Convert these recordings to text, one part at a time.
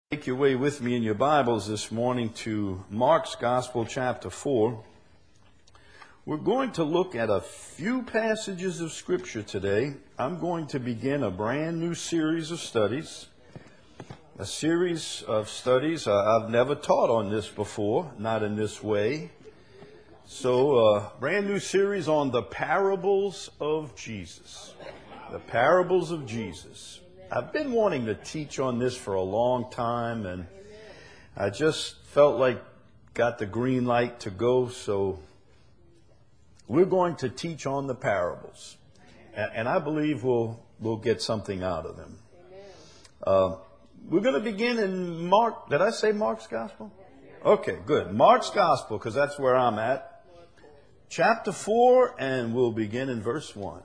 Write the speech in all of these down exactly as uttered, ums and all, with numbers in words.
Make your way with me in your Bibles this morning to Mark's Gospel, chapter four. We're going to look at a few passages of Scripture today. I'm going to begin a brand new series of studies, a series of studies uh, I've never taught on this before, not in this way. So, a brand new series on the parables of Jesus. The parables of Jesus. I've been wanting to teach on this for a long time, and I just felt like got the green light to go, so we're going to teach on the parables. And, and I believe we'll, we'll get something out of them. Uh, we're going to begin in Mark. Did I say Mark's Gospel? Okay, good. Mark's Gospel, because that's where I'm at. Chapter four, and we'll begin in verse one.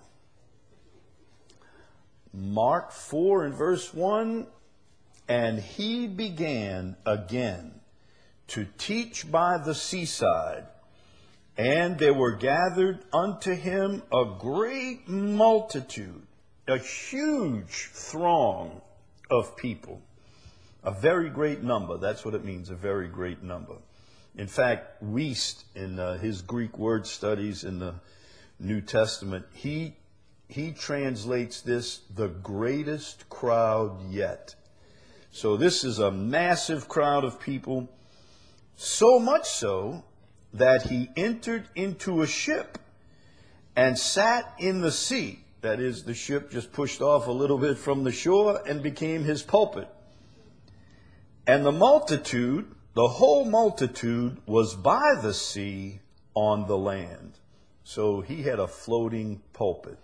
Mark four and verse one, and he began again to teach by the seaside, and there were gathered unto him a great multitude, a huge throng of people, a very great number. That's what it means, a very great number. In fact, Wuest, in uh, his Greek word studies in the New Testament, he He translates this, the greatest crowd yet. So this is a massive crowd of people, so much so that he entered into a ship and sat in the sea. That is, the ship just pushed off a little bit from the shore and became his pulpit. And the multitude, the whole multitude, was by the sea on the land. So he had a floating pulpit.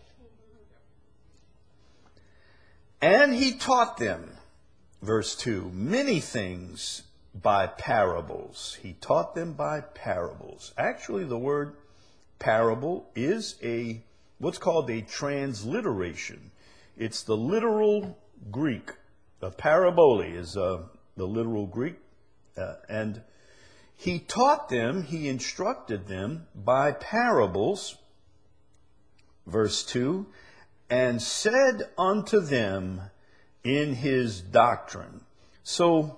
And he taught them, verse two, many things by parables. He taught them by parables. Actually, the word parable is a what's called a transliteration. It's the literal Greek. The parabole is uh, the literal Greek. Uh, and he taught them, he instructed them by parables, verse two, and said unto them in his doctrine. So,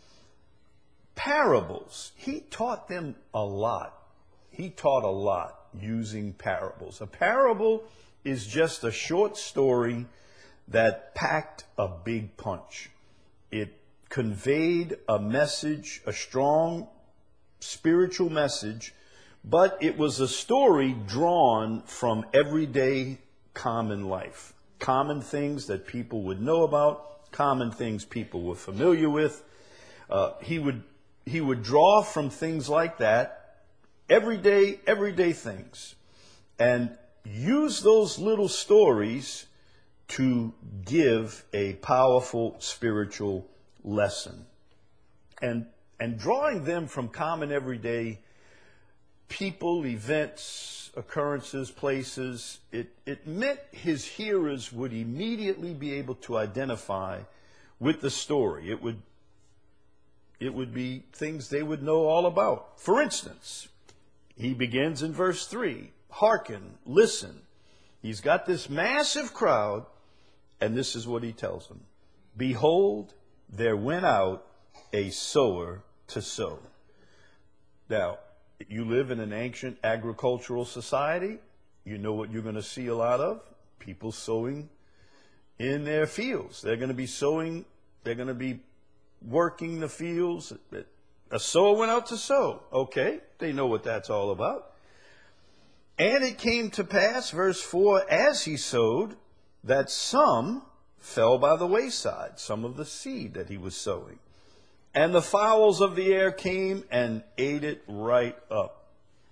parables, he taught them a lot. He taught a lot using parables. A parable is just a short story that packed a big punch. It conveyed a message, a strong spiritual message, but it was a story drawn from everyday common life, common things that people would know about, common things people were familiar with. Uh, he would he would draw from things like that, everyday everyday things, and use those little stories to give a powerful spiritual lesson. And and drawing them from common everyday people, events, occurrences, places, it, it meant his hearers would immediately be able to identify with the story. It would, it would be things they would know all about. For instance, he begins in verse three, hearken, listen. He's got this massive crowd, and this is what he tells them. Behold, there went out a sower to sow. Now, you live in an ancient agricultural society, you know what you're going to see a lot of? People sowing in their fields. They're going to be sowing, they're going to be working the fields. A sower went out to sow. Okay, they know what that's all about. And it came to pass, verse four, as he sowed, that some fell by the wayside, some of the seed that he was sowing. And the fowls of the air came and ate it right up.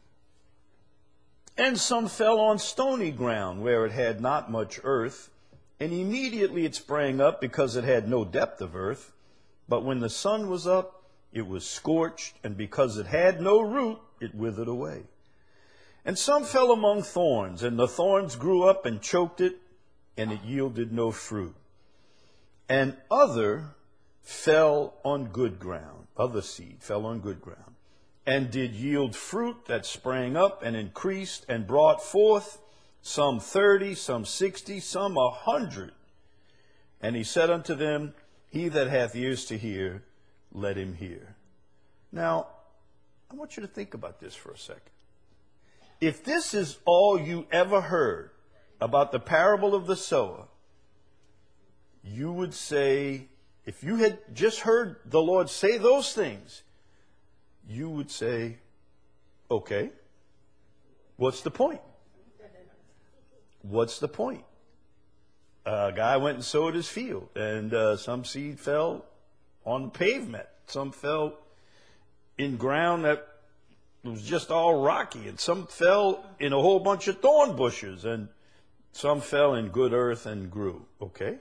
And some fell on stony ground where it had not much earth, and immediately it sprang up because it had no depth of earth. But when the sun was up, it was scorched, and because it had no root, it withered away. And some fell among thorns, and the thorns grew up and choked it, and it yielded no fruit. And other fell on good ground, other seed fell on good ground, and did yield fruit that sprang up and increased and brought forth some thirty, some sixty, some a hundred. And he said unto them, he that hath ears to hear, let him hear. Now, I want you to think about this for a second. If this is all you ever heard about the parable of the sower, you would say, if you had just heard the Lord say those things, you would say, okay, what's the point? What's the point? A guy went and sowed his field, and uh, some seed fell on the pavement. Some fell in ground that was just all rocky, and some fell in a whole bunch of thorn bushes, and some fell in good earth and grew. Okay?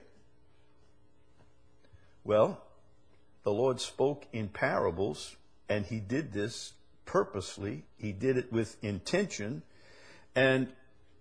Well, the Lord spoke in parables, and he did this purposely. He did it with intention. And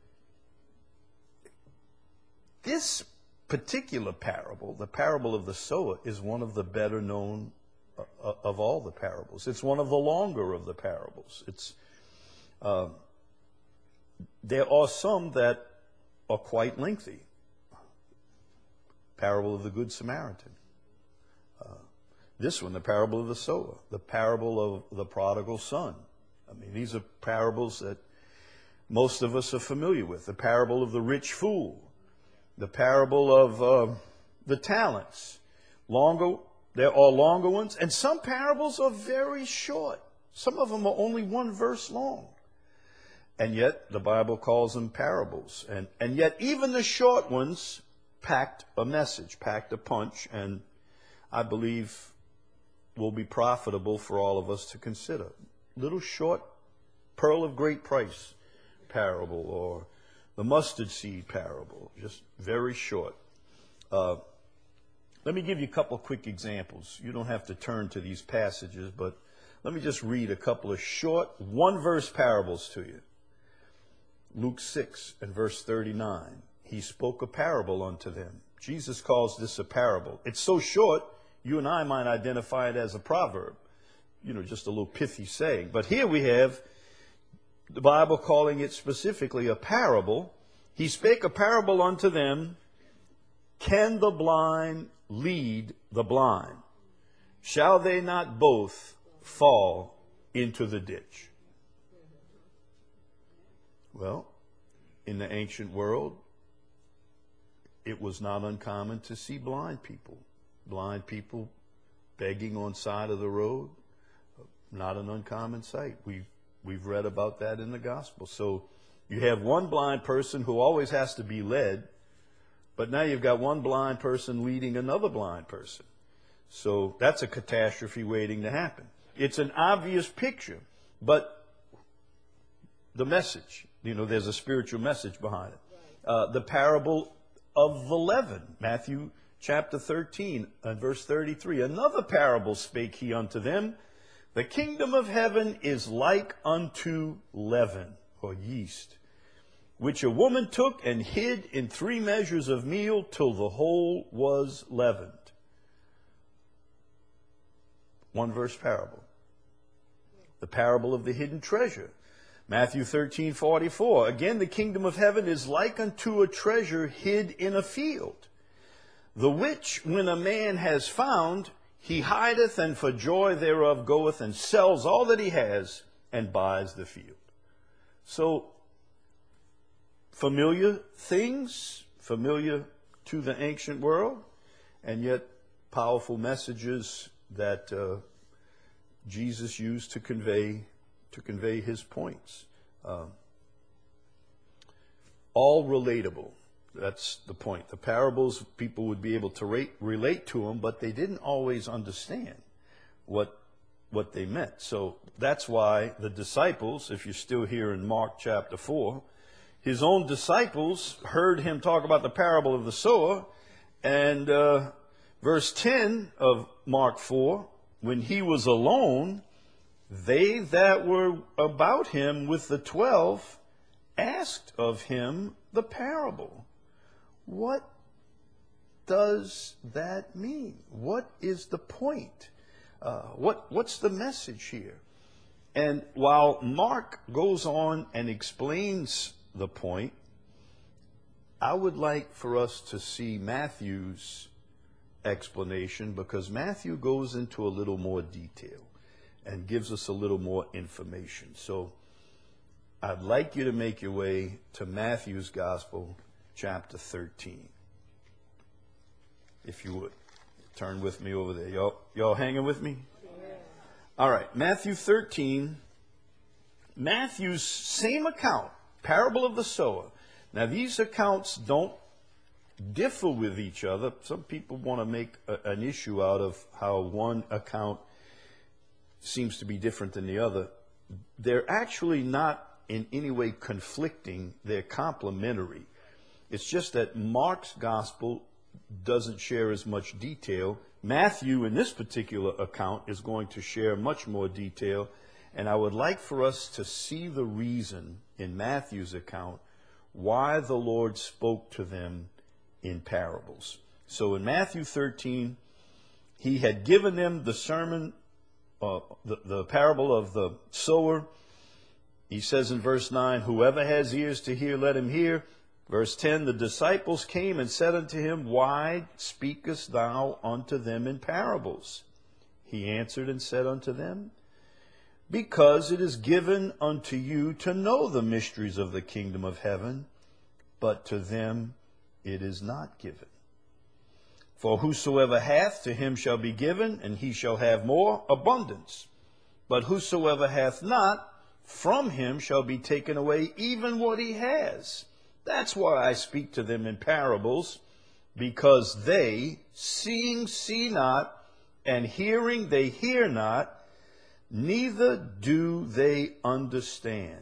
this particular parable, the parable of the sower, is one of the better known uh, of all the parables. It's one of the longer of the parables. It's uh, there are some that are quite lengthy. Parable of the Good Samaritan. Uh, this one, the parable of the sower. The parable of the prodigal son. I mean, these are parables that most of us are familiar with. The parable of the rich fool. The parable of uh, the talents. Longer, there are longer ones. And some parables are very short. Some of them are only one verse long. And yet, the Bible calls them parables. And, and yet, even the short ones packed a message, packed a punch, and I believe will be profitable for all of us to consider. Little short, pearl of great price parable, or the mustard seed parable, just very short. Uh, let me give you a couple of quick examples. You don't have to turn to these passages, but let me just read a couple of short, one-verse parables to you. Luke six and verse thirty-nine. He spoke a parable unto them. Jesus calls this a parable. It's so short, you and I might identify it as a proverb. You know, just a little pithy saying. But here we have the Bible calling it specifically a parable. He spake a parable unto them. Can the blind lead the blind? Shall they not both fall into the ditch? Well, in the ancient world, it was not uncommon to see blind people. Blind people begging on side of the road. Not an uncommon sight. We've, we've read about that in the gospel. So you have one blind person who always has to be led, but now you've got one blind person leading another blind person. So that's a catastrophe waiting to happen. It's an obvious picture, but the message, you know, there's a spiritual message behind it. Uh, the parable of the leaven, Matthew chapter thirteen and verse thirty-three. Another parable spake he unto them. The kingdom of heaven is like unto leaven, or yeast, which a woman took and hid in three measures of meal till the whole was leavened. One verse parable. The parable of the hidden treasure. Matthew thirteen forty-four. Again, the kingdom of heaven is like unto a treasure hid in a field, the which when a man has found, he hideth, and for joy thereof goeth and sells all that he has and buys the field. So, familiar things, familiar to the ancient world, and yet powerful messages that uh, Jesus used to convey to convey his points. Um, all relatable. That's the point. The parables, people would be able to rate, relate to them, but they didn't always understand what what they meant. So that's why the disciples, if you're still here in Mark chapter four, his own disciples heard him talk about the parable of the sower, and uh, verse ten of Mark four, when he was alone, they that were about him with the twelve asked of him the parable. What does that mean? What is the point? Uh, what what's the message here? And while Mark goes on and explains the point, I would like for us to see Matthew's explanation because Matthew goes into a little more detail and gives us a little more information. So I'd like you to make your way to Matthew's Gospel, chapter thirteen. If you would. Turn with me over there. Y'all, y'all hanging with me? Yeah. All right. Matthew thirteen. Matthew's same account, parable of the sower. Now, these accounts don't differ with each other. Some people want to make a, an issue out of how one account seems to be different than the other. They're actually not in any way conflicting. They're complementary. It's just that Mark's gospel doesn't share as much detail. Matthew, in this particular account, is going to share much more detail. And I would like for us to see the reason in Matthew's account why the Lord spoke to them in parables. So in Matthew thirteen, he had given them the sermon, uh, the, the parable of the sower. He says in verse nine, whoever has ears to hear, let him hear. Verse ten, the disciples came and said unto him, why speakest thou unto them in parables? He answered and said unto them, because it is given unto you to know the mysteries of the kingdom of heaven, but to them it is not given. For whosoever hath, to him shall be given, and he shall have more abundance. But whosoever hath not, from him shall be taken away even what he has. That's why I speak to them in parables, because they, seeing, see not, and hearing, they hear not, neither do they understand.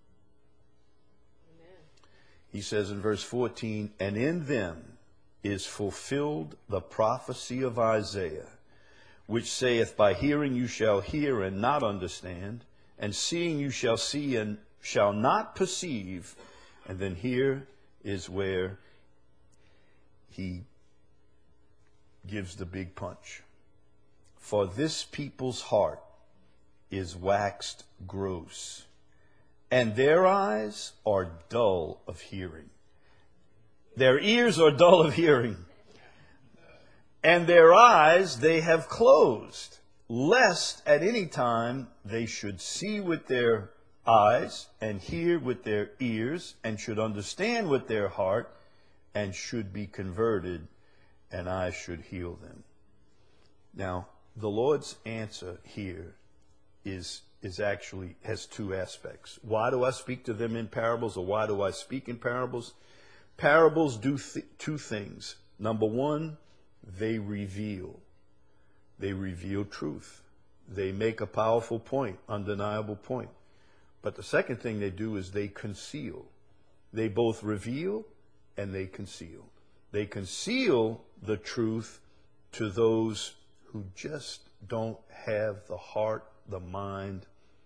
Amen. He says in verse fourteen, and in them is fulfilled the prophecy of Isaiah, which saith, by hearing you shall hear and not understand, and seeing you shall see and shall not perceive. And then here is where he gives the big punch. For this people's heart is waxed gross, and their eyes are dull of hearing. Their ears are dull of hearing, and their eyes they have closed, lest at any time they should see with their eyes, and hear with their ears, and should understand with their heart, and should be converted, and I should heal them. Now, the Lord's answer here is is actually has two aspects. Why do I speak to them in parables, or why do I speak in parables? Parables do th- two things. Number one, they reveal. They reveal truth. They make a powerful point, undeniable point. But the second thing they do is they conceal. They both reveal and they conceal. They conceal the truth to those who just don't have the heart, the mind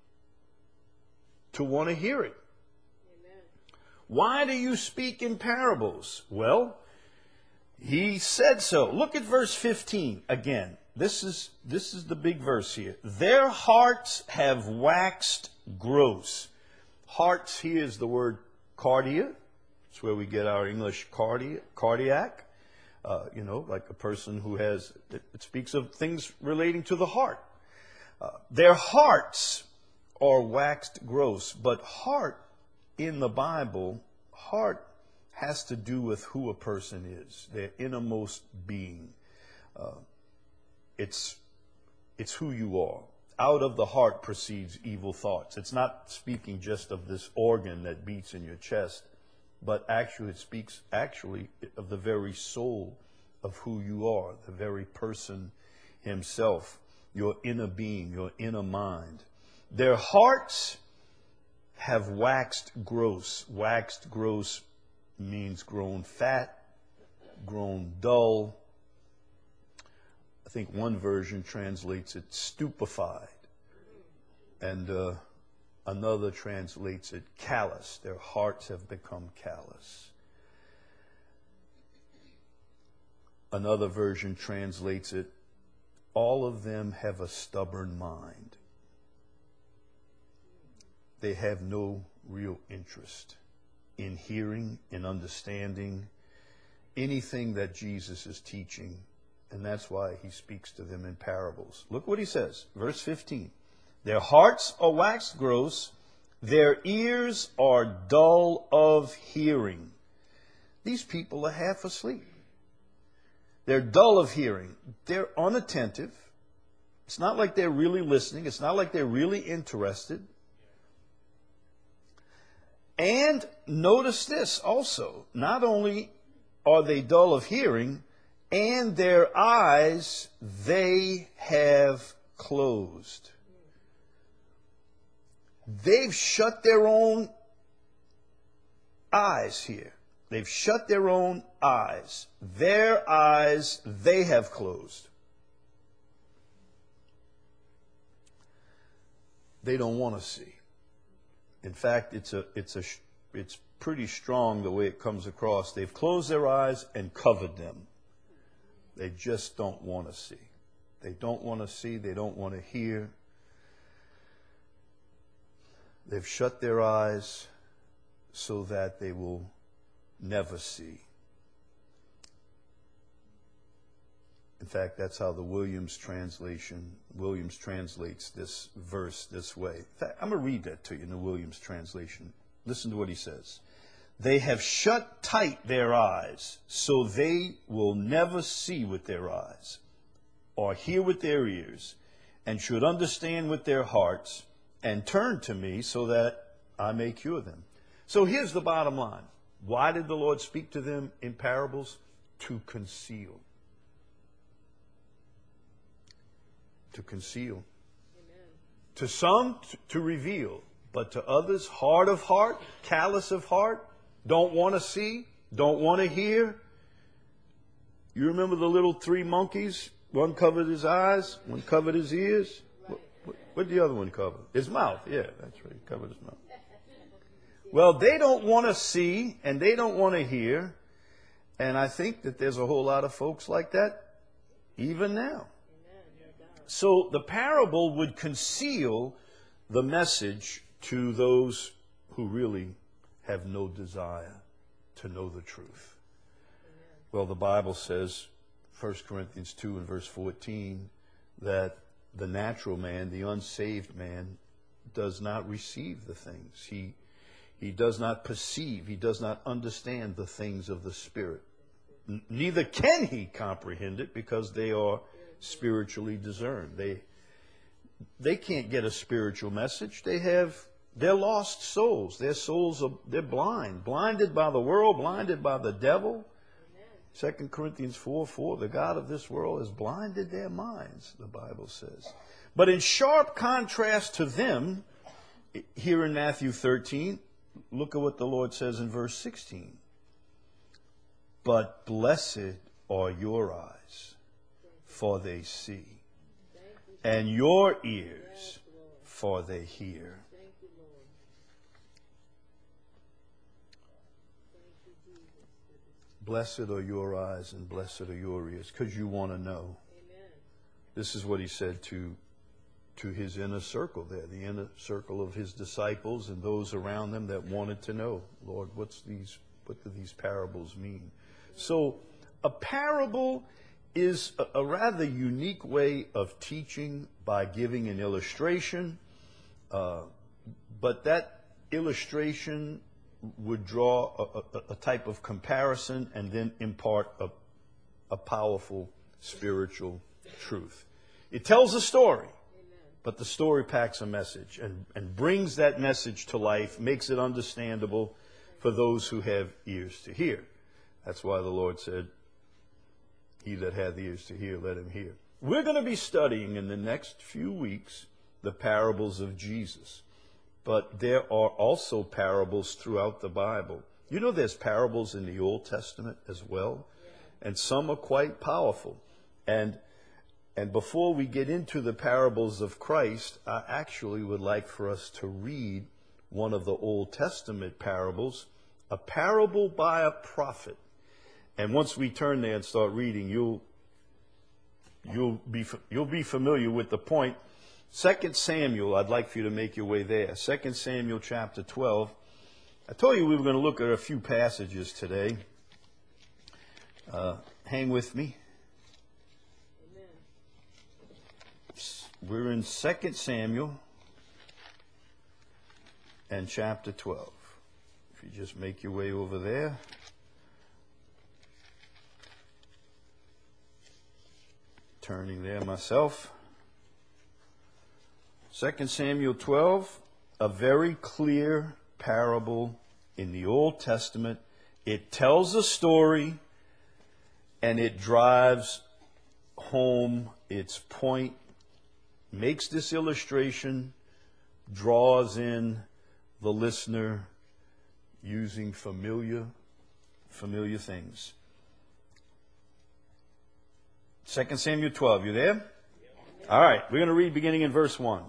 to want to hear it. Amen. Why do you speak in parables? Well, he said so. Look at verse fifteen again. This is this is the big verse here. Their hearts have waxed gross. Hearts here is the word cardia. It's where we get our English cardia, cardiac. Uh, you know, like a person who has, it, it speaks of things relating to the heart. Uh, their hearts are waxed gross, but heart in the Bible, heart has to do with who a person is, their innermost being. Uh, it's it's who you are. Out of the heart proceeds evil thoughts. It's not speaking just of this organ that beats in your chest, but actually it speaks actually of the very soul of who you are, the very person himself, your inner being, your inner mind. Their hearts have waxed gross. Waxed gross means grown fat, grown dull. I think one version translates it stupefied, and uh, another translates it callous. Their hearts have become callous. Another version translates it, all of them have a stubborn mind. They have no real interest in hearing, in understanding anything that Jesus is teaching And that's why he speaks to them in parables. Look what he says, verse fifteen. Their hearts are waxed gross, their ears are dull of hearing. These people are half asleep. They're dull of hearing. They're unattentive. It's not like they're really listening. It's not like they're really interested. And notice this also. Not only are they dull of hearing, and their eyes they have closed. They've shut their own eyes here. They've shut their own eyes. Their eyes they have closed. They don't want to see. In fact, it's a it's a it's pretty strong the way it comes across. They've closed their eyes and covered them. They just don't want to see. They don't want to see. They don't want to hear. They've shut their eyes so that they will never see. In fact, that's how the Williams translation, Williams translates this verse this way. In fact, I'm going to read that to you in the Williams translation. Listen to what he says. They have shut tight their eyes, so they will never see with their eyes, or hear with their ears, and should understand with their hearts, and turn to me so that I may cure them. So here's the bottom line. Why did the Lord speak to them in parables? To conceal. To conceal. Amen. To some, t- to reveal. But to others, hard of heart, callous of heart, don't want to see, don't want to hear. You remember the little three monkeys? One covered his eyes, one covered his ears. What, what, what did the other one cover? His mouth. Yeah, that's right. He covered his mouth. Well, they don't want to see and they don't want to hear. And I think that there's a whole lot of folks like that even now. So the parable would conceal the message to those who really have no desire to know the truth. Well, the Bible says, First Corinthians two and verse fourteen, that the natural man, the unsaved man, does not receive the things. He, he does not perceive. He does not understand the things of the Spirit. N- neither can he comprehend it because they are spiritually discerned. They, they can't get a spiritual message. They have, they're lost souls. Their souls are, they're blind, blinded by the world, blinded by the devil. Second Corinthians four four, the God of this world has blinded their minds, the Bible says. But in sharp contrast to them, here in Matthew thirteen, look at what the Lord says in verse sixteen. But blessed are your eyes, for they see, and your ears, for they hear. Blessed are your eyes and blessed are your ears, because you want to know. Amen. This is what he said to, to his inner circle there, the inner circle of his disciples and those around them that wanted to know, Lord, what's these, what do these parables mean? So a parable is a, a rather unique way of teaching by giving an illustration, uh, but that illustration would draw a, a, a type of comparison and then impart a, a powerful spiritual truth. It tells a story, Amen. But the story packs a message and, and brings that message to life, makes it understandable for those who have ears to hear. That's why the Lord said, he that hath ears to hear, let him hear. We're going to be studying in the next few weeks the parables of Jesus. But there are also parables throughout the Bible. You know there's parables in the Old Testament as well. And some are quite powerful. And and before we get into the parables of Christ, I actually would like for us to read one of the Old Testament parables, a parable by a prophet. And once we turn there and start reading, you'll you'll be you'll be familiar with the point. Second Samuel, I'd like for you to make your way there. Second Samuel chapter twelve. I told you we were going to look at a few passages today. Uh, hang with me. We're in Second Samuel and chapter twelve. If you just make your way over there. Turning there myself. Second Samuel twelve, a very clear parable in the Old Testament. It tells a story and it drives home its point, makes this illustration, draws in the listener using familiar, familiar things. Second Samuel twelve, you there? All right, we're going to read beginning in verse one.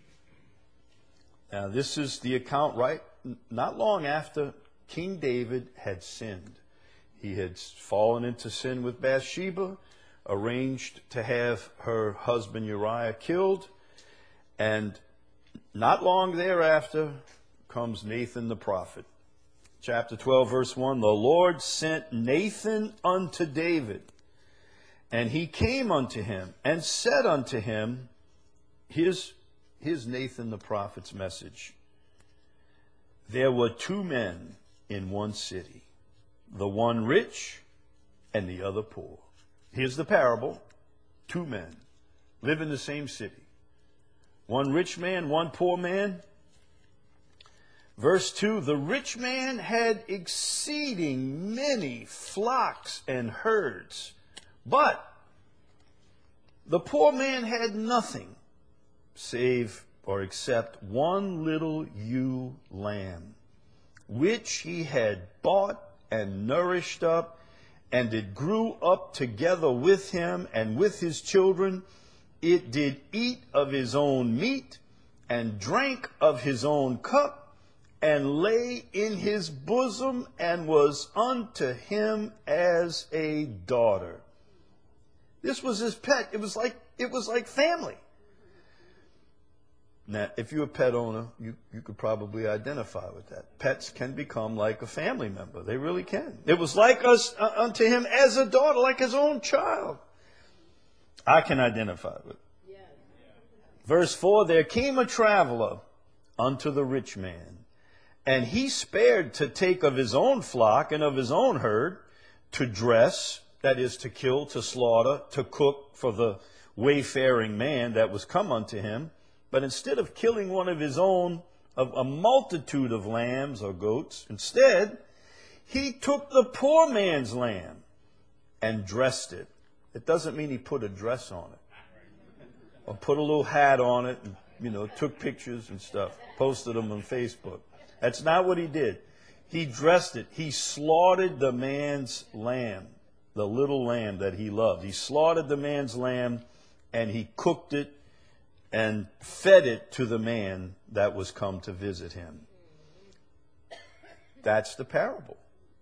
Now, this is the account right not long after King David had sinned. He had fallen into sin with Bathsheba, arranged to have her husband Uriah killed, and not long thereafter comes Nathan the prophet. Chapter twelve, verse one, the Lord sent Nathan unto David, and he came unto him and said unto him, here's, here's Nathan the prophet's message. There were two men in one city, the one rich and the other poor. Here's the parable. Two men live in the same city. One rich man, one poor man. Verse two, the rich man had exceeding many flocks and herds, but the poor man had nothing save or except one little ewe lamb, which he had bought and nourished up, and it grew up together with him and with his children. It did eat of his own meat and drank of his own cup, and lay in his bosom, and was unto him as a daughter. This was his pet. It was like, it was like family. Now, if you're a pet owner, you, you could probably identify with that. Pets can become like a family member. They really can. It was like us uh, unto him as a daughter, like his own child. I can identify with it. Yeah. Verse four, there came a traveler unto the rich man, and he spared to take of his own flock and of his own herd to dress, that is, to kill, to slaughter, to cook for the wayfaring man that was come unto him. But instead of killing one of his own, of a multitude of lambs or goats, instead, he took the poor man's lamb and dressed it. It doesn't mean he put a dress on it or put a little hat on it and, you know, took pictures and stuff, posted them on Facebook. That's not what he did. He dressed it. He slaughtered the man's lamb, the little lamb that he loved. He slaughtered the man's lamb and he cooked it and fed it to the man that was come to visit him. That's the parable.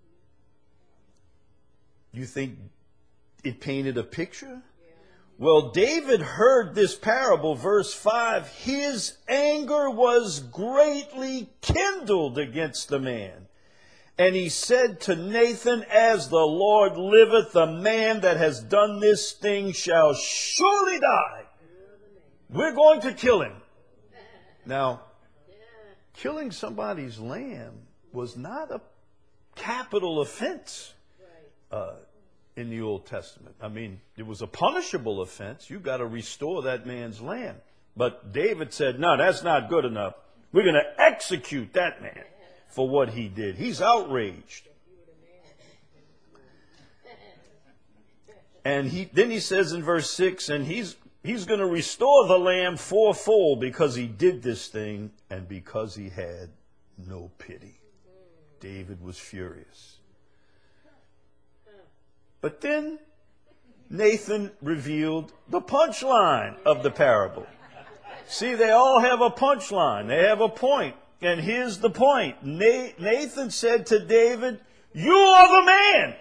You think it painted a picture? Well, David heard this parable, verse five. His anger was greatly kindled against the man. And he said to Nathan, as the Lord liveth, the man that has done this thing shall surely die. We're going to kill him. Now, killing somebody's lamb was not a capital offense uh, in the Old Testament. I mean, it was a punishable offense. You've got to restore that man's lamb. But David said, no, that's not good enough. We're going to execute that man for what he did. He's outraged. And he then he says in verse six, and he's He's going to restore the lamb fourfold because he did this thing and because he had no pity. David was furious. But then Nathan revealed the punchline of the parable. See, they all have a punchline. They have a point. And here's the point. Nathan said to David, you are the man.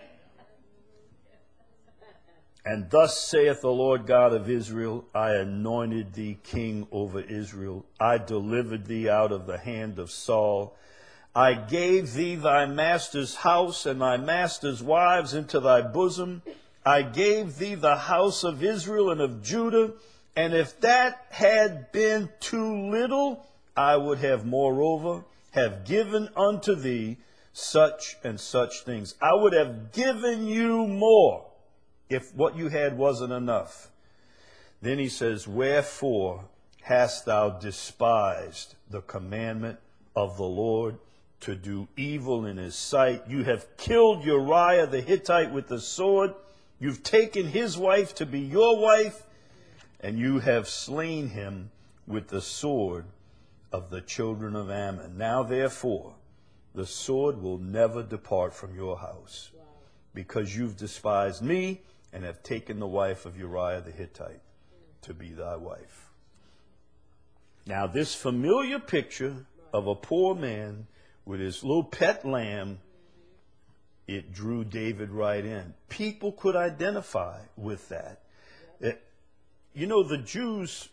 And thus saith the Lord God of Israel, I anointed thee king over Israel. I delivered thee out of the hand of Saul. I gave thee thy master's house and thy master's wives into thy bosom. I gave thee the house of Israel and of Judah. And if that had been too little, I would have moreover have given unto thee such and such things. I would have given you more if what you had wasn't enough. Then he says, wherefore hast thou despised the commandment of the Lord to do evil in his sight? You have killed Uriah the Hittite with the sword. You've taken his wife to be your wife, and you have slain him with the sword of the children of Ammon. Now therefore, the sword will never depart from your house, because you've despised me and have taken the wife of Uriah the Hittite to be thy wife. Now this familiar picture of a poor man with his little pet lamb, it drew David right in. People could identify with that. It, you know, the Jews,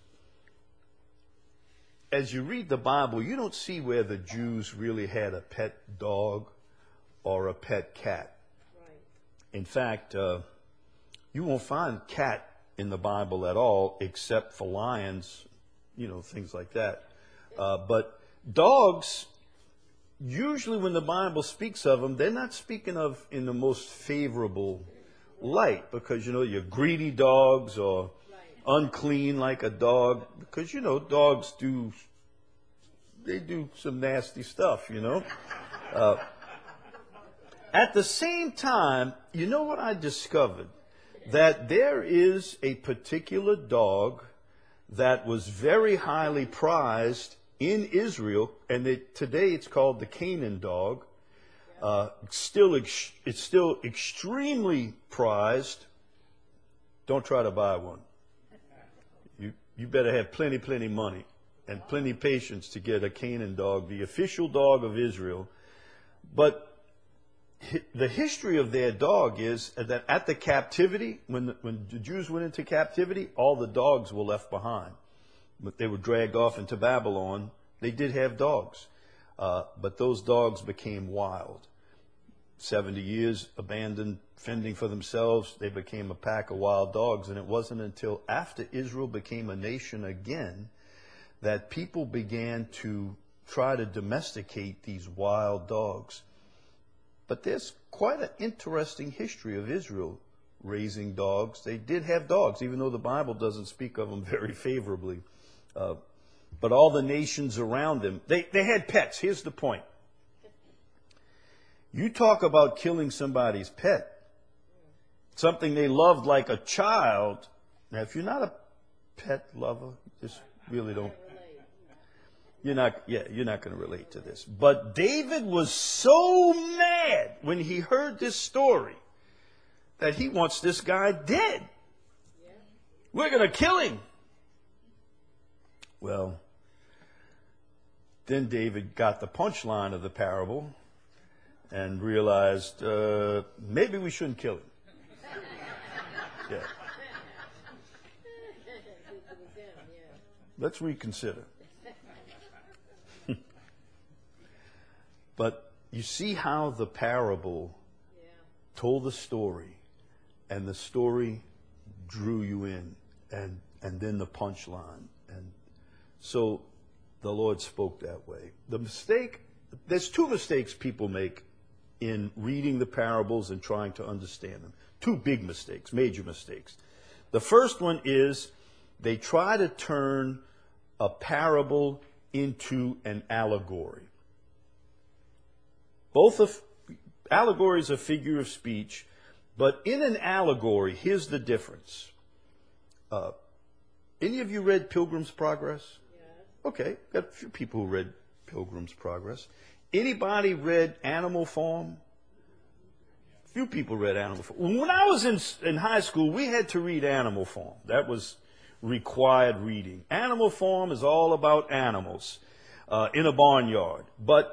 as you read the Bible, you don't see where the Jews really had a pet dog or a pet cat. In fact, uh, you won't find cat in the Bible at all, except for lions, you know, things like that. Uh, but dogs, usually when the Bible speaks of them, they're not speaking of in the most favorable light, because, you know, you're greedy dogs or unclean like a dog, because, you know, dogs do, they do some nasty stuff, you know. Uh, at the same time, you know what I discovered? That there is a particular dog that was very highly prized in Israel, and it, today it's called the Canaan dog. Uh, still, ex- it's still extremely prized. Don't try to buy one. You you better have plenty, plenty money and plenty patience to get a Canaan dog, the official dog of Israel. But hi- the history of their dog is that at the captivity, when the, when the Jews went into captivity, all the dogs were left behind. But they were dragged off into Babylon. They did have dogs, uh, but those dogs became wild. seventy years abandoned, fending for themselves, they became a pack of wild dogs. And it wasn't until after Israel became a nation again that people began to try to domesticate these wild dogs. But there's quite an interesting history of Israel raising dogs. They did have dogs, even though the Bible doesn't speak of them very favorably. Uh, but all the nations around them, they, they had pets. Here's the point. You talk about killing somebody's pet, something they loved like a child. Now, if you're not a pet lover, just really don't. You're not, yeah, you're not going to relate to this. But David was so mad when he heard this story that he wants this guy dead. We're going to kill him. Well, then David got the punchline of the parable and realized uh, maybe we shouldn't kill him. Yeah. Let's reconsider. But you see how the parable told the story, and the story drew you in, and, and then the punchline. And so the Lord spoke that way. The mistake, there's two mistakes people make in reading the parables and trying to understand them. Two big mistakes, major mistakes. The first one is they try to turn a parable into an allegory. Both of allegories are a figure of speech, but in an allegory, here's the difference. Uh, any of you read Pilgrim's Progress? Yeah. Okay, got a few people who read Pilgrim's Progress. Anybody read Animal Farm? Few people read Animal Farm. When I was in, in high school, we had to read Animal Farm. That was required reading. Animal Farm is all about animals uh, in a barnyard. But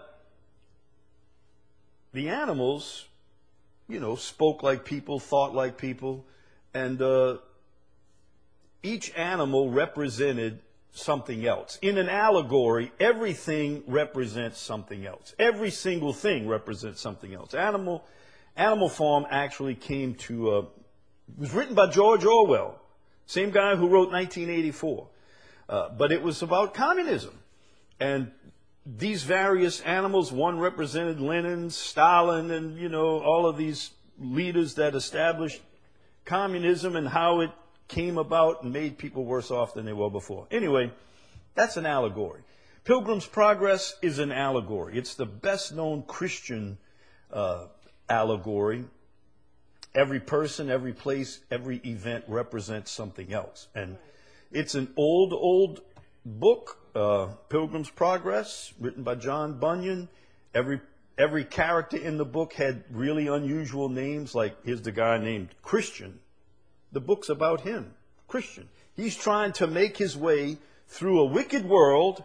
the animals, you know, spoke like people, thought like people, and uh, each animal represented something else. In an allegory, everything represents something else. Every single thing represents something else. Animal, Animal Farm actually came to, uh, it was written by George Orwell. Same guy who wrote nineteen eighty-four. Uh, but it was about communism. And these various animals, one represented Lenin, Stalin, and, you know, all of these leaders that established communism and how it came about and made people worse off than they were before. Anyway, that's an allegory. Pilgrim's Progress is an allegory. It's the best known Christian uh, allegory. Every person, every place, every event represents something else. And it's an old, old book, uh, Pilgrim's Progress, written by John Bunyan. Every every character in the book had really unusual names, like here's the guy named Christian. The book's about him, Christian. He's trying to make his way through a wicked world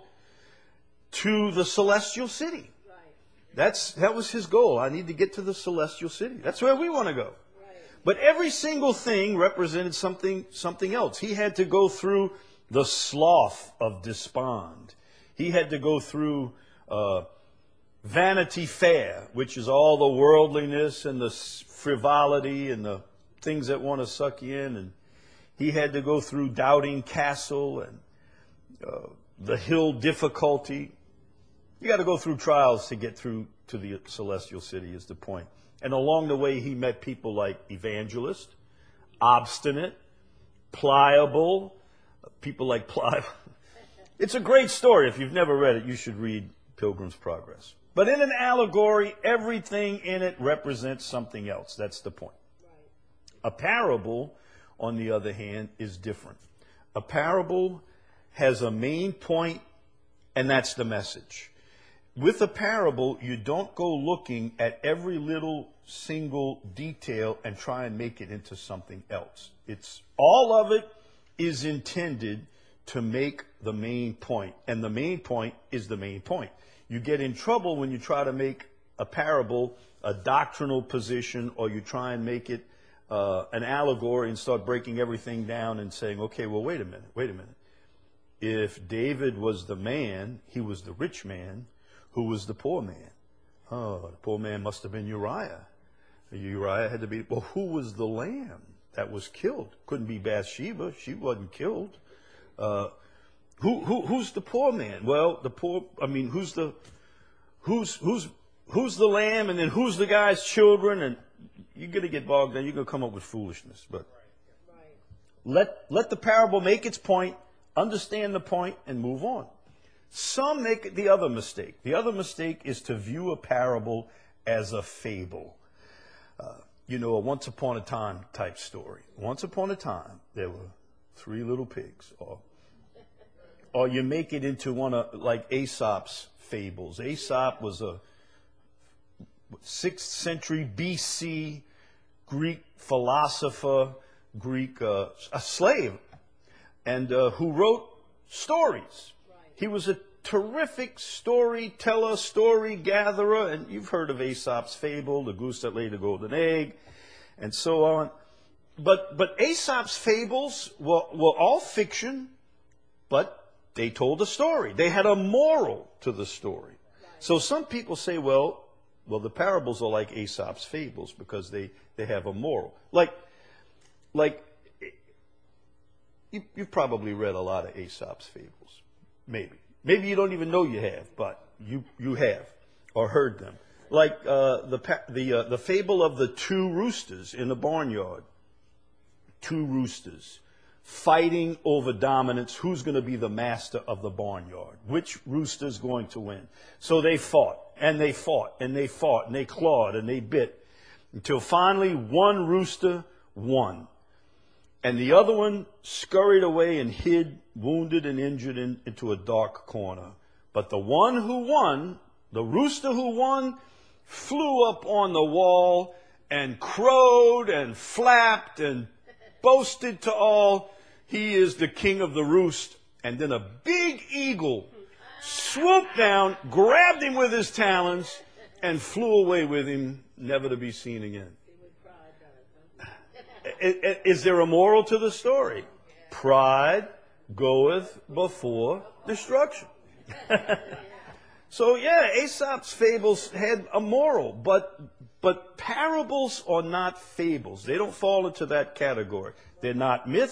to the celestial city. Right. That's that was his goal. I need to get to the celestial city. That's where we want to go. Right. But every single thing represented something something else. He had to go through the slough of despond. He had to go through uh, Vanity Fair, which is all the worldliness and the frivolity and the things that want to suck you in. And he had to go through Doubting Castle and uh, the hill difficulty. You got to go through trials to get through to the celestial city is the point. And along the way, he met people like Evangelist, Obstinate, Pliable, people like Pliable. It's a great story. If you've never read it, you should read Pilgrim's Progress. But in an allegory, everything in it represents something else. That's the point. A parable, on the other hand, is different. A parable has a main point, and that's the message. With a parable, you don't go looking at every little single detail and try and make it into something else. It's all of it is intended to make the main point, and the main point is the main point. You get in trouble when you try to make a parable a doctrinal position, or you try and make it uh, an allegory and start breaking everything down and saying, okay, well, wait a minute, wait a minute. If David was the man, he was the rich man, who was the poor man? Oh, the poor man must have been Uriah. Uriah had to be, well, who was the lamb that was killed? Couldn't be Bathsheba. She wasn't killed. Uh, who, who, who's the poor man? Well, the poor, I mean, who's the, who's, who's, who's the lamb, and then who's the guy's children? And you're going to get bogged down. You're going to come up with foolishness. But let, let the parable make its point, understand the point, and move on. Some make the other mistake. The other mistake is to view a parable as a fable. Uh, you know, a once upon a time type story. Once upon a time, there were three little pigs. Or, or you make it into one of, like Aesop's fables. Aesop was a sixth century B C Greek philosopher, Greek, uh, a slave, and uh, who wrote stories. He was a terrific storyteller, story gatherer, and you've heard of Aesop's fable, the goose that laid the golden egg, and so on. But but Aesop's fables were, were all fiction, but they told a story. They had a moral to the story. So some people say, well, well, the parables are like Aesop's fables because they, they have a moral. Like, like you, you've probably read a lot of Aesop's fables. Maybe. Maybe you don't even know you have, but you, you have or heard them. Like uh, the the uh, the fable of the two roosters in the barnyard. Two roosters fighting over dominance. Who's going to be the master of the barnyard? Which rooster's going to win? So they fought, and they fought, and they fought, and they clawed, and they bit, until finally one rooster won. And the other one scurried away and hid, wounded and injured, in, into a dark corner. But the one who won, the rooster who won, flew up on the wall and crowed and flapped and boasted to all, he is the king of the roost. And then a big eagle swooped down, grabbed him with his talons, and flew away with him, never to be seen again. Is there a moral to the story? Pride goeth before destruction. So yeah, Aesop's fables had a moral, but but parables are not fables. They don't fall into that category. They're not myths.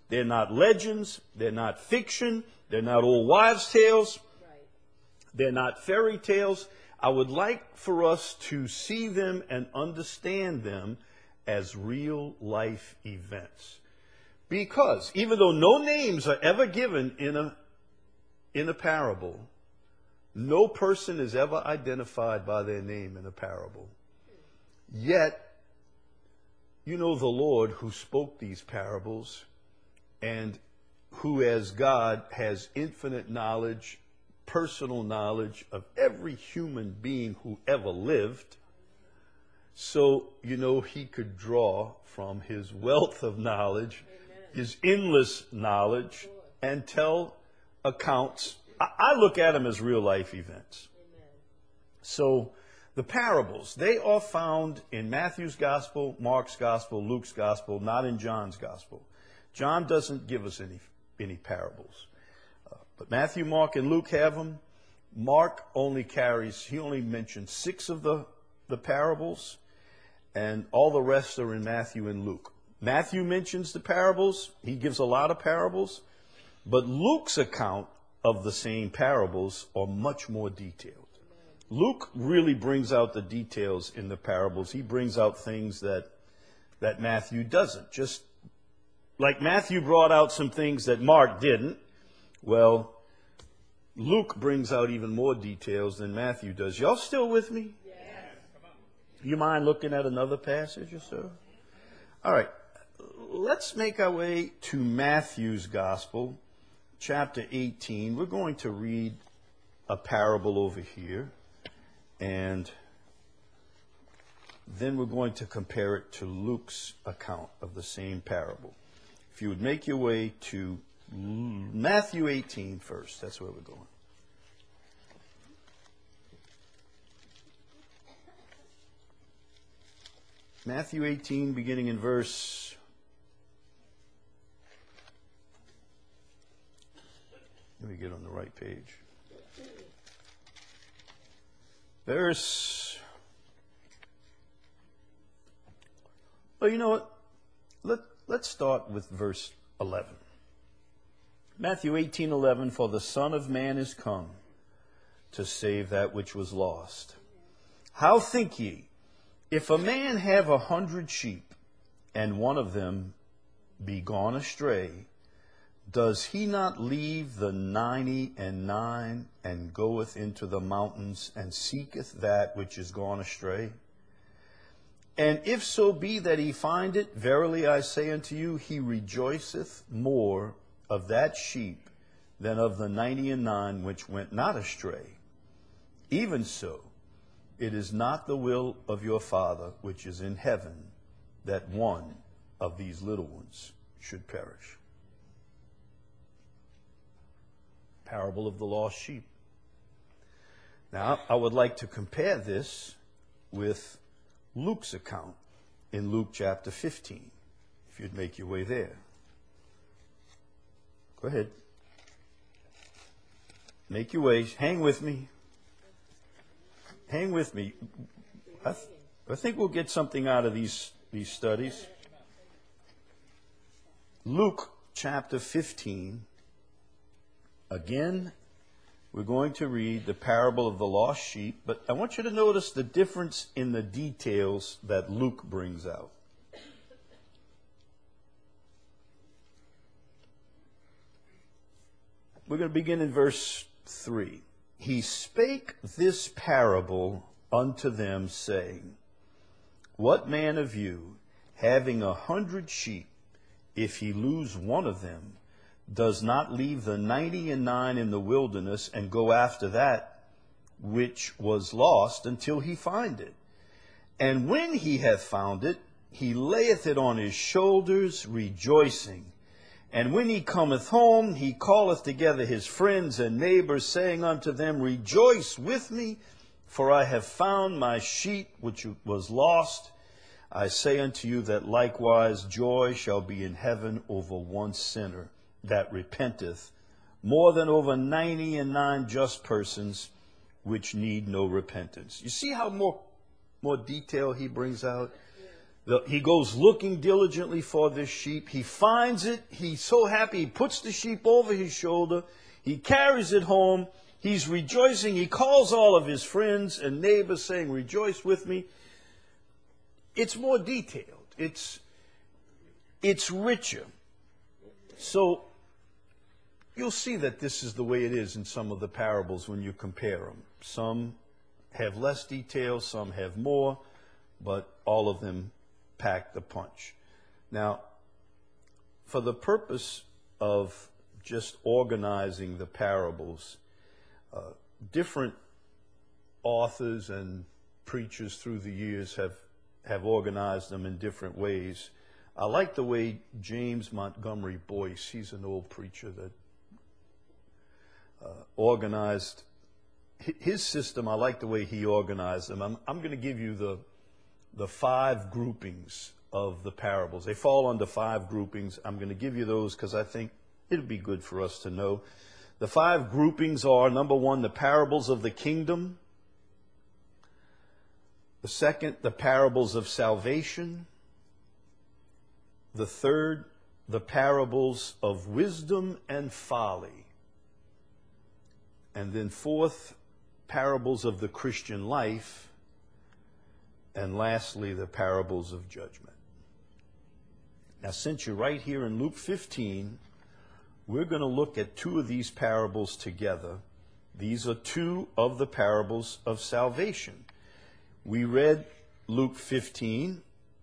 They're not legends. They're not fiction. They're not old wives' tales. Right. They're not fairy tales. I would like for us to see them and understand them as real life events. Because even though no names are ever given in a, in a parable, no person is ever identified by their name in a parable. Yet, you know the Lord who spoke these parables and who as God has infinite knowledge, personal knowledge of every human being who ever lived. So, you know, he could draw from his wealth of knowledge, Amen. His endless knowledge, and tell accounts. I, I look at them as real life events. Amen. So the parables, they are found in Matthew's gospel, Mark's gospel, Luke's gospel, not in John's gospel. John doesn't give us any, any parables. Uh, but Matthew, Mark, and Luke have them. Mark only carries, he only mentions six of the, the parables, and all the rest are in Matthew and Luke. Matthew mentions the parables. He gives a lot of parables. But Luke's account of the same parables are much more detailed. Luke really brings out the details in the parables. He brings out things that that Matthew doesn't. Just like Matthew brought out some things that Mark didn't, well, Luke brings out even more details than Matthew does. Y'all still with me? Yes. You mind looking at another passage or so? All right. Let's make our way to Matthew's Gospel, chapter eighteen. We're going to read a parable over here, and then we're going to compare it to Luke's account of the same parable. If you would make your way to Matthew eighteen first, that's where we're going. Matthew eighteen, beginning in verse... Let me get on the right page. Verse... Well, you know what? Let, let's start with verse eleven. Matthew eighteen eleven, for the Son of Man is come to save that which was lost. How think ye, if a man have a hundred sheep, and one of them be gone astray, does he not leave the ninety and nine, and goeth into the mountains, and seeketh that which is gone astray? And if so be that he find it, verily I say unto you, he rejoiceth more of that sheep than of the ninety and nine which went not astray. Even so, it is not the will of your Father which is in heaven that one of these little ones should perish. Parable of the lost sheep. Now, I would like to compare this with Luke's account in Luke chapter fifteen, if you'd make your way there. Go ahead. Make your way. Hang with me. Hang with me. I, th- I think we'll get something out of these, these studies. Luke chapter fifteen. Again, we're going to read the parable of the lost sheep, but I want you to notice the difference in the details that Luke brings out. We're going to begin in verse three. He spake this parable unto them, saying, What man of you, having a hundred sheep, if he lose one of them, does not leave the ninety and nine in the wilderness and go after that which was lost until he find it? And when he hath found it, he layeth it on his shoulders, rejoicing. And when he cometh home, he calleth together his friends and neighbors, saying unto them, Rejoice with me, for I have found my sheep which was lost. I say unto you that likewise joy shall be in heaven over one sinner that repenteth, more than over ninety and nine just persons which need no repentance. You see how more, more detail he brings out? The, he goes looking diligently for this sheep. He finds it. He's so happy. He puts the sheep over his shoulder. He carries it home. He's rejoicing. He calls all of his friends and neighbors saying, rejoice with me. It's more detailed. It's, it's richer. So you'll see that this is the way it is in some of the parables when you compare them. Some have less detail, some have more, but all of them pack the punch. Now, for the purpose of just organizing the parables, uh, different authors and preachers through the years have, have organized them in different ways. I like the way James Montgomery Boyce, he's an old preacher that uh, organized his system. I like the way he organized them. I'm, I'm going to give you the the five groupings of the parables. They fall under five groupings. I'm going to give you those because I think it'll be good for us to know. The five groupings are, number one, the parables of the kingdom. The second, the parables of salvation. The third, the parables of wisdom and folly. And then fourth, parables of the Christian life. And lastly, the parables of judgment. Now, since you're right here in Luke fifteen, we're going to look at two of these parables together. These are two of the parables of salvation. We read Luke fifteen.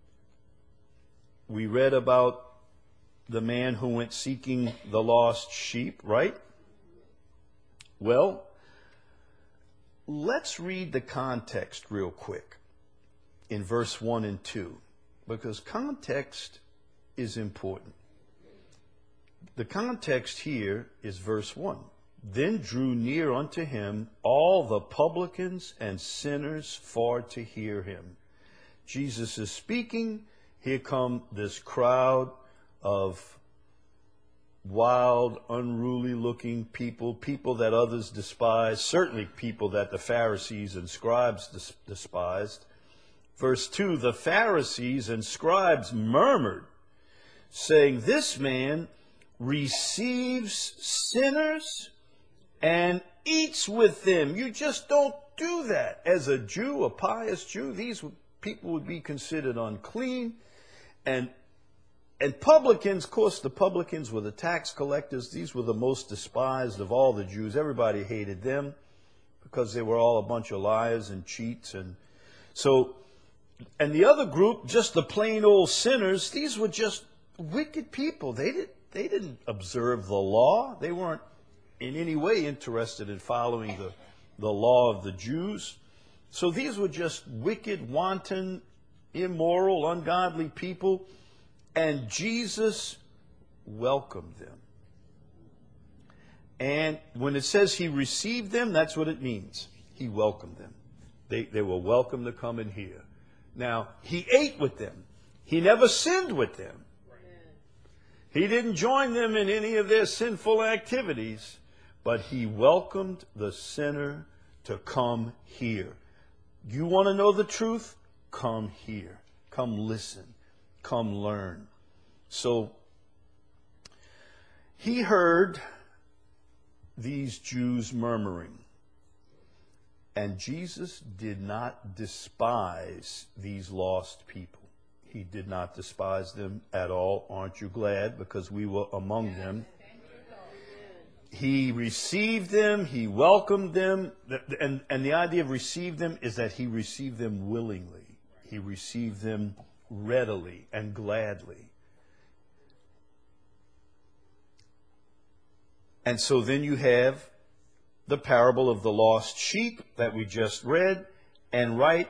We read about the man who went seeking the lost sheep, right? Well, let's read the context real quick in verse one and two, because context is important. The context here is verse one. Then drew near unto him all the publicans and sinners for to hear him. Jesus is speaking. Here come this crowd of wild, unruly looking people, people that others despise, certainly people that the Pharisees and scribes des- despised. Verse two, the Pharisees and scribes murmured, saying, this man receives sinners and eats with them. You just don't do that. As a Jew, a pious Jew, these people would be considered unclean. And and publicans, of course, the publicans were the tax collectors. These were the most despised of all the Jews. Everybody hated them because they were all a bunch of liars and cheats. And so, and the other group, just the plain old sinners, these were just wicked people. They didn't, they didn't observe the law. They weren't in any way interested in following the, the law of the Jews. So these were just wicked, wanton, immoral, ungodly people. And Jesus welcomed them. And when it says he received them, that's what it means. He welcomed them. They, they were welcome to come and hear. Now, he ate with them. He never sinned with them. He didn't join them in any of their sinful activities, but he welcomed the sinner to come here. You want to know the truth? Come here. Come listen. Come learn. So he heard these Jews murmuring, and Jesus did not despise these lost people. He did not despise them at all. Aren't you glad? Because we were among them. He received them. He welcomed them. And, and the idea of received them is that he received them willingly. He received them readily and gladly. And so then you have the parable of the lost sheep that we just read, and right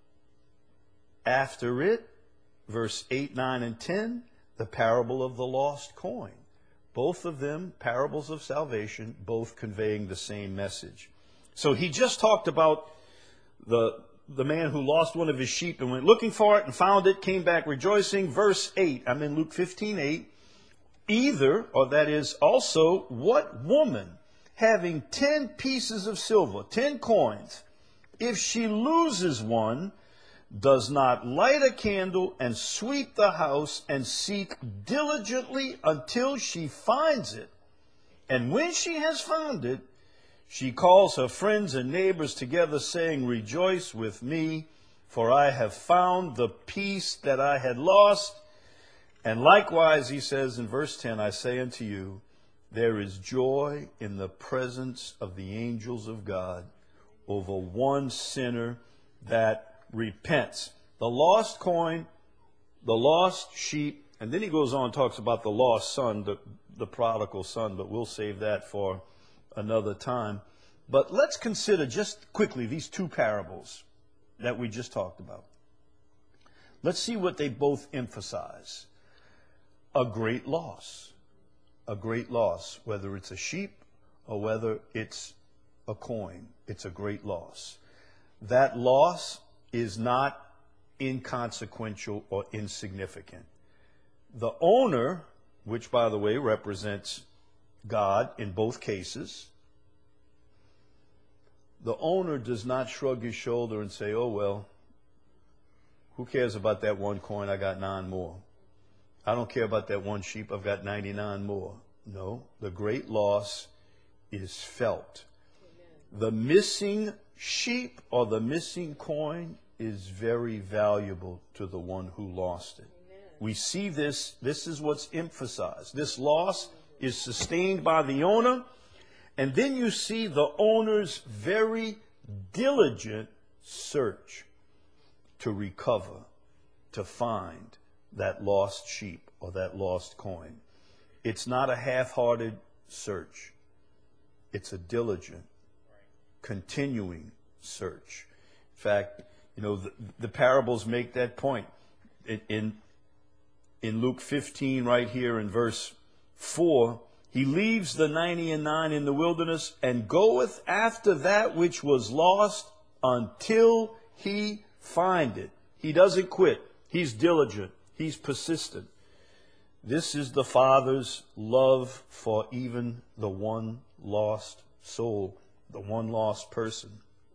after it, verse eight, nine, and ten, the parable of the lost coin. Both of them parables of salvation, both conveying the same message. So he just talked about the the man who lost one of his sheep and went looking for it and found it, came back rejoicing. Verse eight, I'm in Luke fifteen, eight. Either, or that is also, what woman having ten pieces of silver, ten coins, if she loses one, does not light a candle and sweep the house and seek diligently until she finds it. And when she has found it, she calls her friends and neighbors together, saying, rejoice with me, for I have found the piece that I had lost. And likewise, he says in verse ten, I say unto you, there is joy in the presence of the angels of God over one sinner that repents. The lost coin, the lost sheep, and then he goes on and talks about the lost son, the, the prodigal son, but we'll save that for another time. But let's consider just quickly these two parables that we just talked about. Let's see what they both emphasize. A great loss. A great loss, whether it's a sheep or whether it's a coin. It's a great loss. That loss is not inconsequential or insignificant. The owner, which by the way represents God in both cases, the owner does not shrug his shoulder and say, oh, well, who cares about that one coin? I got nine more. I don't care about that one sheep. I've got ninety-nine more. No, the great loss is felt. Amen. The missing sheep or the missing coin is very valuable to the one who lost it. Amen. We see this. This is what's emphasized. This loss is sustained by the owner. And then you see the owner's very diligent search to recover, to find that lost sheep or that lost coin. It's not a half-hearted search. It's a diligent, continuing search. In fact, you know, the, the parables make that point. In, in, in Luke fifteen, right here in verse four, he leaves the ninety and nine in the wilderness and goeth after that which was lost until he find it. He doesn't quit. He's diligent. He's persistent. This is the Father's love for even the one lost soul, the one lost person.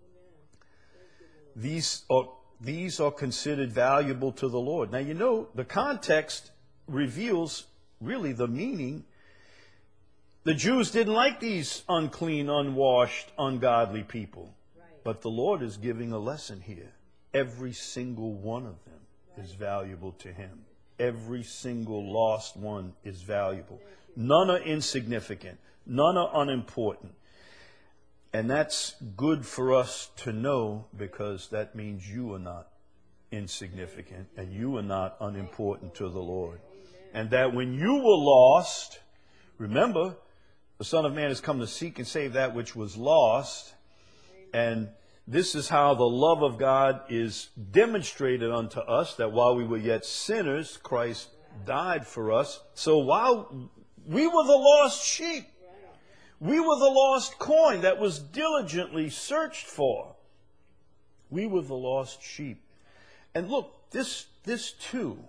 These are, these are considered valuable to the Lord. Now, you know, the context reveals really the meaning. The Jews didn't like these unclean, unwashed, ungodly people. Right. But the Lord is giving a lesson here. Every single one of them right. is valuable to him. Every single lost one is valuable. None are insignificant. None are unimportant. And that's good for us to know, because that means you are not insignificant and you are not unimportant to the Lord. And that when you were lost, remember, the Son of Man has come to seek and save that which was lost. And this is how the love of God is demonstrated unto us, that while we were yet sinners, Christ died for us. So while we were the lost sheep, we were the lost coin that was diligently searched for. We were the lost sheep. And look, this, this too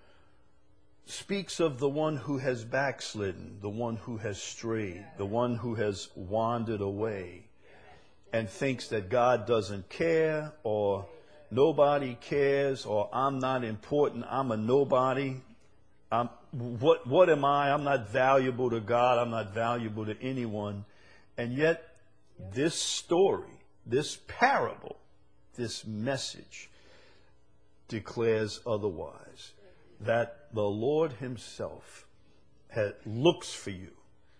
speaks of the one who has backslidden, the one who has strayed, the one who has wandered away and thinks that God doesn't care, or nobody cares, or I'm not important, I'm a nobody. I'm, what, what am I? I'm not valuable to God. I'm not valuable to anyone. And yet this story, this parable, this message declares otherwise. That the Lord himself has, looks for you.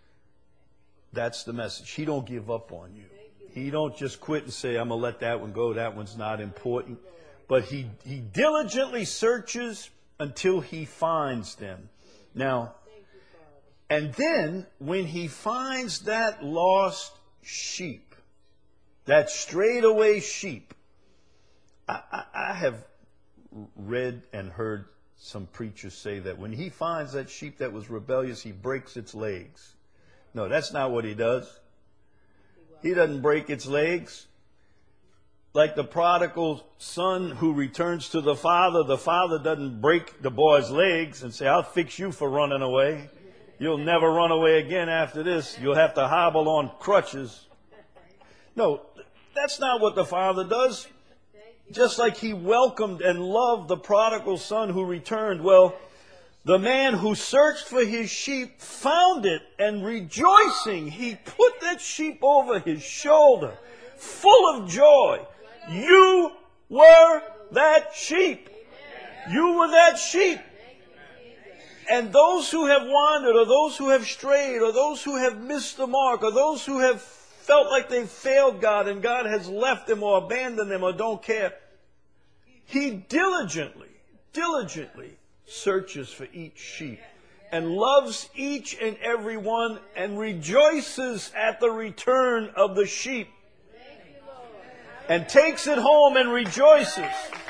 That's the message. He don't give up on you. He don't just quit and say, I'm going to let that one go. That one's not important. But he, he diligently searches until he finds them. Now, and then when he finds that lost sheep, that strayed away sheep, I, I, I have read and heard some preachers say that when he finds that sheep that was rebellious, he breaks its legs. No, that's not what he does. He doesn't break its legs. Like the prodigal son who returns to the father, the father doesn't break the boy's legs and say, I'll fix you for running away. You'll never run away again after this. You'll have to hobble on crutches. No, that's not what the father does. Just like he welcomed and loved the prodigal son who returned. Well, the man who searched for his sheep found it, and rejoicing, he put that sheep over his shoulder, full of joy. You were that sheep. You were that sheep. And those who have wandered, or those who have strayed, or those who have missed the mark, or those who have felt like they've failed God and God has left them or abandoned them or don't care, he diligently, diligently searches for each sheep and loves each and every one and rejoices at the return of the sheep and takes it home and rejoices.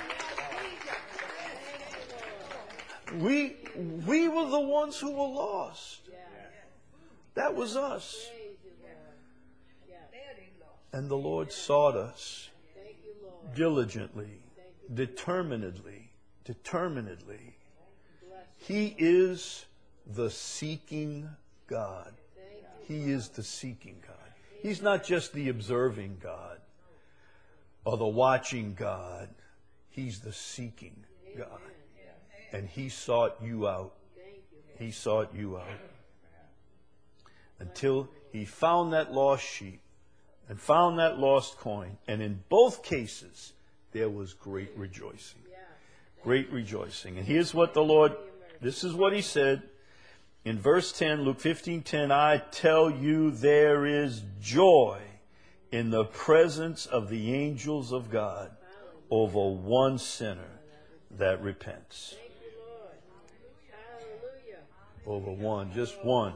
We, we were the ones who were lost. That was us. And the Lord sought us diligently, determinedly, determinedly. He is the seeking God. He is the seeking God. He's not just the observing God or the watching God. He's the seeking God. And He sought you out. He sought you out. Until He found that lost sheep and found that lost coin. And in both cases, there was great rejoicing. Great rejoicing. And here's what the Lord, this is what He said in verse ten, Luke fifteen ten, I tell you there is joy in the presence of the angels of God over one sinner that repents. Over one, just one.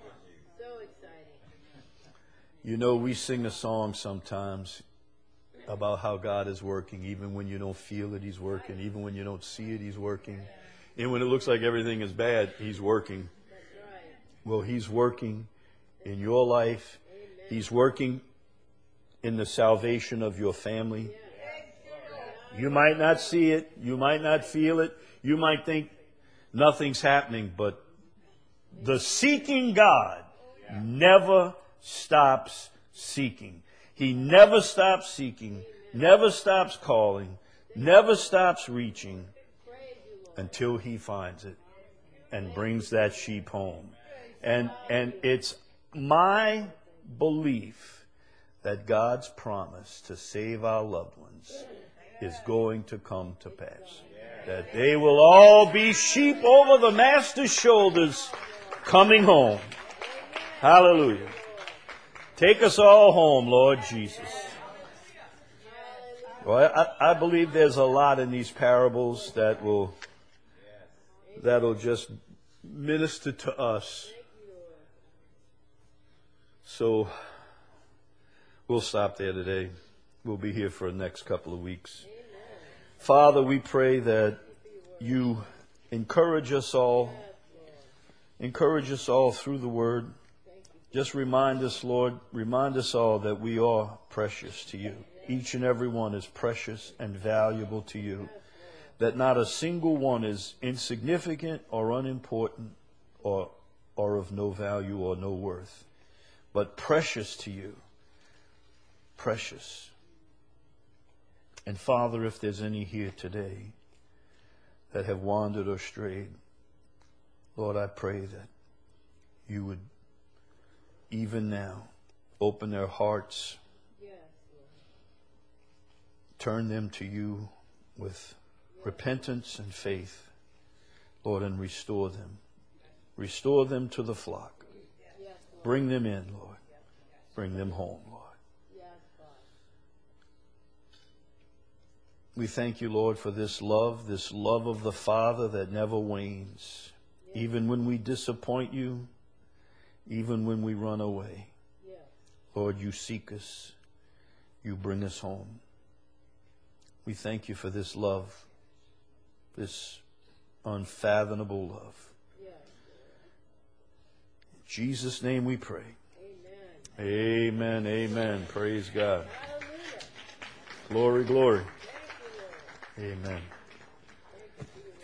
You know, we sing a song sometimes about how God is working, even when you don't feel it, He's working. Even when you don't see it, He's working. And when it looks like everything is bad, He's working. Well, He's working in your life. He's working in the salvation of your family. You might not see it. You might not feel it. You might think nothing's happening, but the seeking God never stops seeking. He never stops seeking, never stops calling, never stops reaching until He finds it and brings that sheep home. And, and it's my belief that God's promise to save our loved ones is going to come to pass. That they will all be sheep over the Master's shoulders coming home. Hallelujah. Take us all home, Lord Jesus. Well, I, I believe there's a lot in these parables that will, that'll just minister to us. So we'll stop there today. We'll be here for the next couple of weeks. Father, we pray that you encourage us all. Encourage us all through the Word. Just remind us, Lord, remind us all that we are precious to you. Each and every one is precious and valuable to you. That not a single one is insignificant or unimportant or, or of no value or no worth. But precious to you. Precious. And Father, if there's any here today that have wandered or strayed, Lord, I pray that you would even now open their hearts, turn them to you with repentance and faith, Lord, and restore them. Restore them to the flock. Bring them in, Lord. Bring them home, Lord. We thank you, Lord, for this love, this love of the Father that never wanes. Even when we disappoint you, even when we run away. Lord, you seek us. You bring us home. We thank you for this love, this unfathomable love. In Jesus' name we pray. Amen. Amen. Amen. Praise God. Glory, glory. Amen.